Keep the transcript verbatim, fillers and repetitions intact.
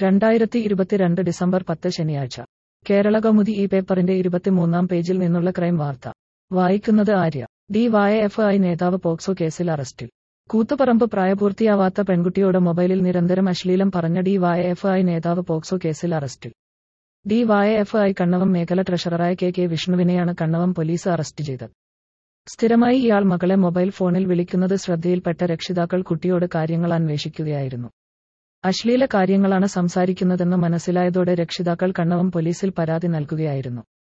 രണ്ടായിരത്തി ഇരുപത്തിരണ്ട് ഡിസംബർ പത്ത് ശനിയാഴ്ച കേരളകൗമുദി ഈ പേപ്പറിന്റെ ഇരുപത്തിമൂന്നാം പേജിൽ നിന്നുള്ള ക്രൈം വാർത്ത വായിക്കുന്നത് Arya. D Y F I നേതാവ് പോക്സോ കേസിൽ അറസ്റ്റിൽ. കൂത്തുപറമ്പ് പ്രായപൂർത്തിയാവാത്ത പെൺകുട്ടിയോട് മൊബൈലിൽ നിരന്തരം അശ്ലീലം പറഞ്ഞ ഡി വൈ എഫ് ഐ നേതാവ് പോക്സോ കേസിൽ അറസ്റ്റിൽ. D Y F I Kannavam മേഖല ട്രഷററായ കെ കെ വിഷ്ണുവിനെയാണ് കണ്ണവം പോലീസ് അറസ്റ്റ് ചെയ്തത്. സ്ഥിരമായി ഇയാൾ മകളെ മൊബൈൽ ഫോണിൽ വിളിക്കുന്നത് ശ്രദ്ധയിൽപ്പെട്ട രക്ഷിതാക്കൾ കുട്ടിയോട് കാര്യങ്ങൾ അന്വേഷിക്കുകയായിരുന്നു. അശ്ലീല കാര്യങ്ങളാണ് സംസാരിക്കുന്നതെന്ന് മനസ്സിലായതോടെ രക്ഷിതാക്കൾ കണ്ണവം പോലീസിൽ പരാതി നൽകുകയായിരുന്നു.